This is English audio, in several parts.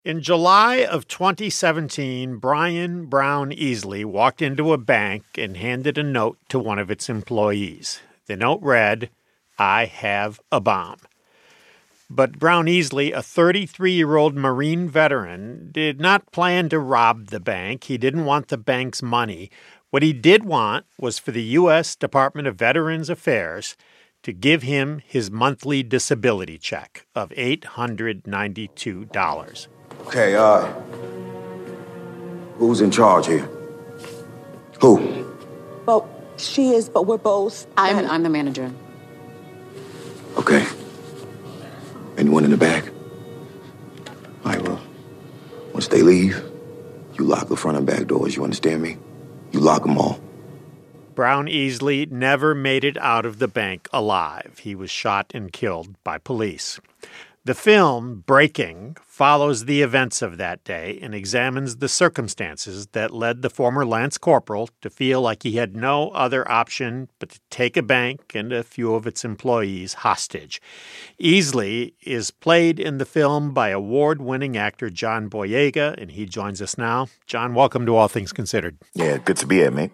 In July of 2017, Brian Brown Easley walked into a bank and handed a note to one of its employees. The note read, "I have a bomb." But Brown Easley, a 33-year-old Marine veteran, did not plan to rob the bank. He didn't want the bank's money. What he did want was for the U.S. Department of Veterans Affairs to give him his monthly disability check of $892. Okay, who's in charge here? Who? Well, she is, but we're both. I'm the manager. Okay. Anyone in the back? All right, well, once they leave, you lock the front and back doors, you understand me? You lock them all. Brown Easley never made it out of the bank alive. He was shot and killed by police. The film, Breaking, follows the events of that day and examines the circumstances that led the former Lance Corporal to feel like he had no other option but to take a bank and a few of its employees hostage. Easley is played in the film by award-winning actor John Boyega, and he joins us now. John, welcome to All Things Considered. Yeah, good to be here, mate.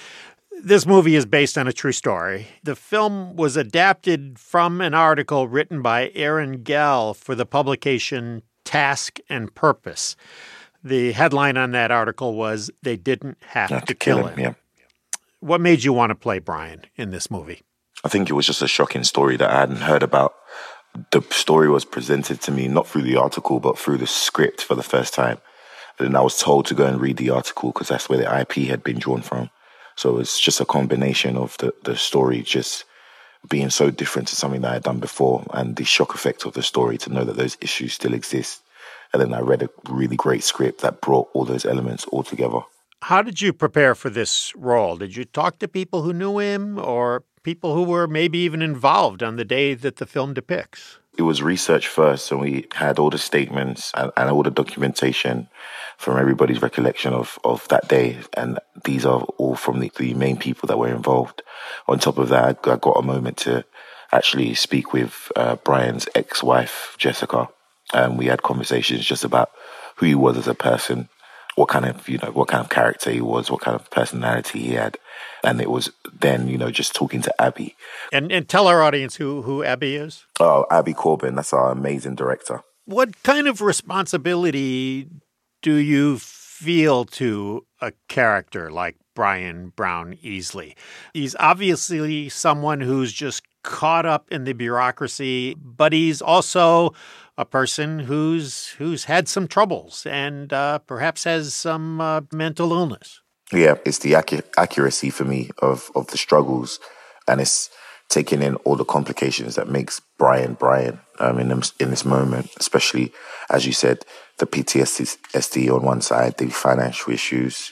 This movie is based on a true story. The film was adapted from an article written by Aaron Gell for the publication Task and Purpose. The headline on that article was, "They didn't have to kill him." Yeah. What made you want to play Brian in this movie? I think it was just a shocking story that I hadn't heard about. The story was presented to me not through the article, but through the script for the first time. And then I was told to go and read the article because that's where the IP had been drawn from. So it's just a combination of the story just being so different to something that I had done before and the shock effect of the story to know that those issues still exist. And then I read a really great script that brought all those elements all together. How did you prepare for this role? Did you talk to people who knew him or people who were maybe even involved on the day that the film depicts? It was research first, and we had all the statements and all the documentation from everybody's recollection of that day. And these are all from the main people that were involved. On top of that, I got a moment to actually speak with Brian's ex-wife, Jessica. And we had conversations just about who he was as a person, what kind of character he was, what kind of personality he had. And it was then, just talking to Abby. And tell our audience who Abby is. Oh, Abby Corbin, that's our amazing director. What kind of responsibility do you feel to a character like Brian Brown Easley? He's obviously someone who's just caught up in the bureaucracy, but he's also a person who's had some troubles and perhaps has some mental illness. Yeah, it's the accuracy for me of the struggles, and it's taking in all the complications that makes Brian in this moment, especially, as you said, the PTSD on one side, the financial issues,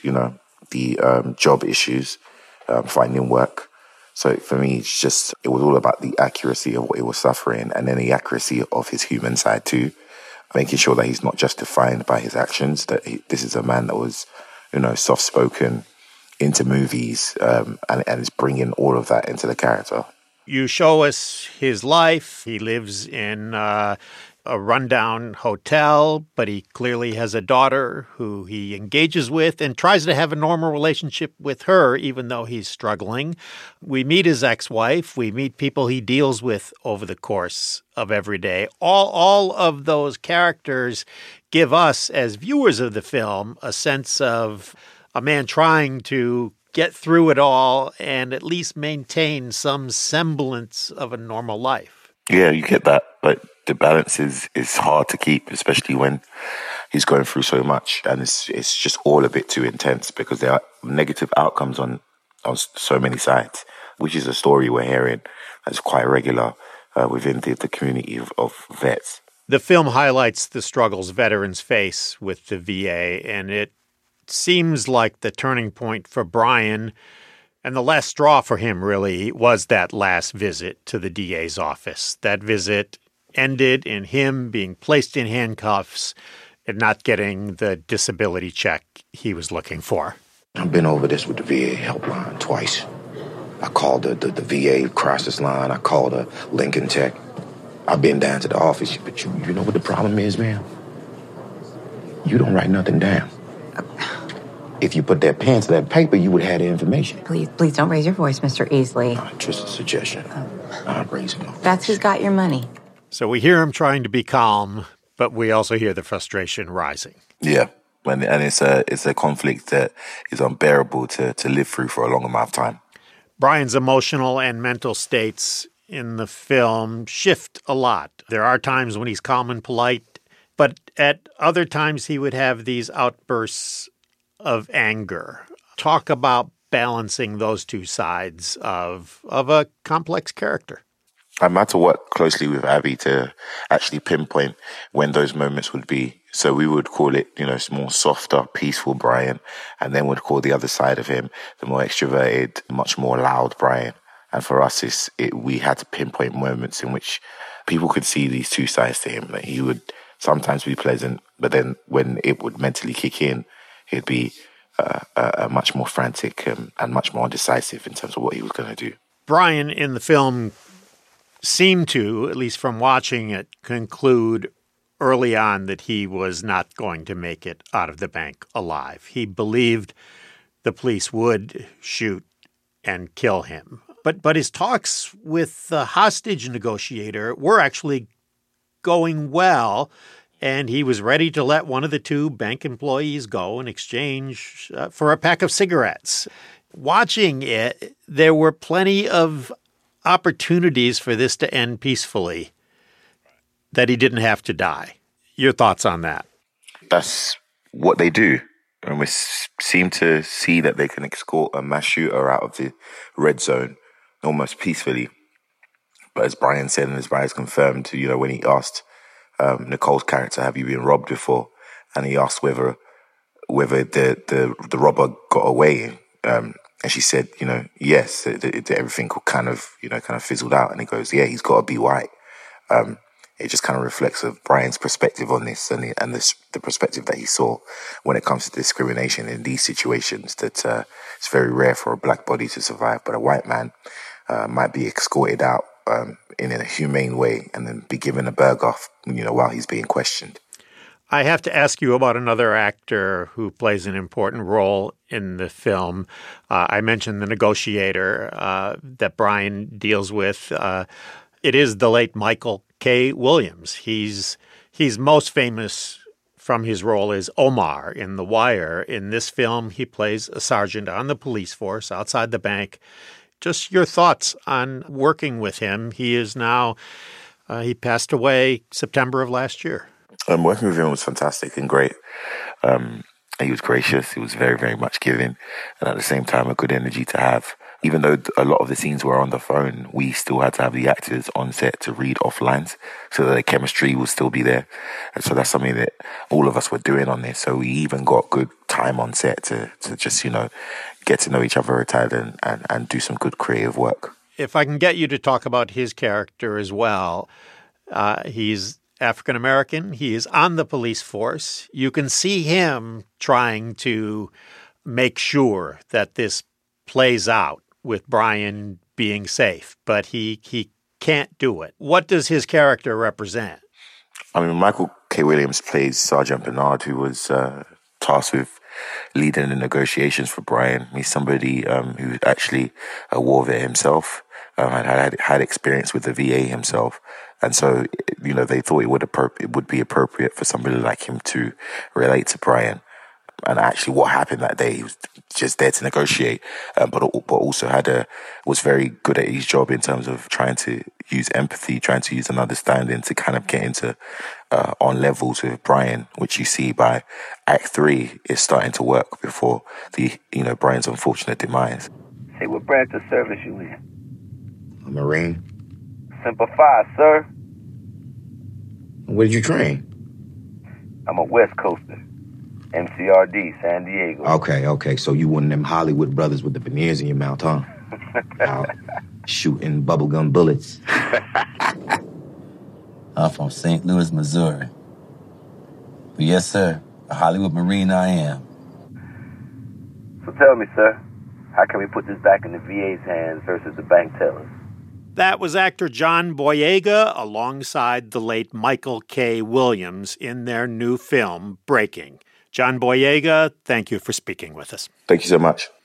the job issues, finding work. So for me, it was all about the accuracy of what he was suffering and then the accuracy of his human side too, making sure that he's not just defined by his actions, that this is a man that was, soft-spoken, into movies, and is bringing all of that into the character. You show us his life. He lives in a rundown hotel, but he clearly has a daughter who he engages with and tries to have a normal relationship with her, even though he's struggling. We meet his ex-wife. We meet people he deals with over the course of every day. All of those characters give us, as viewers of the film, a sense of a man trying to get through it all and at least maintain some semblance of a normal life. Yeah, you get that, but the balance is hard to keep, especially when he's going through so much, and it's just all a bit too intense because there are negative outcomes on so many sides, which is a story we're hearing that's quite regular within the community of vets. The film highlights the struggles veterans face with the VA, and it seems like the turning point for Brian and the last straw for him really was that last visit to the DA's office. That visit ended in him being placed in handcuffs and not getting the disability check he was looking for. I've been over this with the VA helpline twice. I called the VA crisis line. I called a Lincoln Tech. I've been down to the office, but you know what the problem is, man? You don't write nothing down. If you put that pen to that paper, you would have the information. Please don't raise your voice, Mr. Easley. Just a suggestion. I'm raising my voice. That's who's got your money. So we hear him trying to be calm, but we also hear the frustration rising. Yeah. And it's a conflict that is unbearable to live through for a long amount of time. Brian's emotional and mental states in the film shift a lot. There are times when he's calm and polite, but at other times he would have these outbursts of anger. Talk about balancing those two sides of a complex character. I had to work closely with Abby to actually pinpoint when those moments would be. So we would call it, more softer, peaceful Brian, and then we'd call the other side of him the more extroverted, much more loud Brian. And for us, we had to pinpoint moments in which people could see these two sides to him. That he would sometimes be pleasant, but then when it would mentally kick in, he'd be much more frantic and much more decisive in terms of what he was going to do. Brian in the film seemed to, at least from watching it, conclude early on that he was not going to make it out of the bank alive. He believed the police would shoot and kill him. But his talks with the hostage negotiator were actually going well, and he was ready to let one of the two bank employees go in exchange for a pack of cigarettes. Watching it, there were plenty of opportunities for this to end peacefully, that he didn't have to die. Your thoughts on that? That's what they do. And we seem to see that they can escort a mass shooter out of the red zone almost peacefully. But as Brian said, and as Brian's confirmed, when he asked Nicole's character, have you been robbed before? And he asked whether the robber got away. And she said, yes, everything kind of fizzled out. And he goes, yeah, he's got to be white. It just kind of reflects of Brian's perspective on this and the perspective that he saw when it comes to discrimination in these situations, that it's very rare for a black body to survive, but a white man might be escorted out in a humane way and then be given a burger, while he's being questioned. I have to ask you about another actor who plays an important role in the film. I mentioned the negotiator that Brian deals with. It is the late Michael K. Williams. He's most famous from his role as Omar in The Wire. In this film, he plays a sergeant on the police force outside the bank. Just your thoughts on working with him. He is now, he passed away September of last year. Working with him was fantastic and great. He was gracious. He was very, very much giving. And at the same time, a good energy to have. Even though a lot of the scenes were on the phone, we still had to have the actors on set to read off lines so that the chemistry will still be there. And so that's something that all of us were doing on this. So we even got good time on set to just, get to know each other and do some good creative work. If I can get you to talk about his character as well, he's African-American. He is on the police force. You can see him trying to make sure that this plays out with Brian being safe, but he can't do it. What does his character represent? I mean, Michael K. Williams plays Sergeant Bernard, who was tasked with leading the negotiations for Brian. He's somebody who's actually a war vet himself, and had experience with the VA himself. And so, they thought it would be appropriate for somebody like him to relate to Brian. And actually what happened that day, he was just there to negotiate, but also was very good at his job in terms of trying to use empathy, trying to use an understanding to kind of get into on levels with Brian, which you see by Act 3 is starting to work before Brian's unfortunate demise. Say, what branch of service you in? A Marine. Semper Fi, sir. Where did you train? I'm a West Coaster. MCRD, San Diego. Okay. So you one of them Hollywood brothers with the veneers in your mouth, huh? Out shooting bubblegum bullets. I'm from St. Louis, Missouri. But yes, sir, a Hollywood Marine I am. So tell me, sir, how can we put this back in the VA's hands versus the bank tellers? That was actor John Boyega alongside the late Michael K. Williams in their new film, Breaking. John Boyega, thank you for speaking with us. Thank you so much.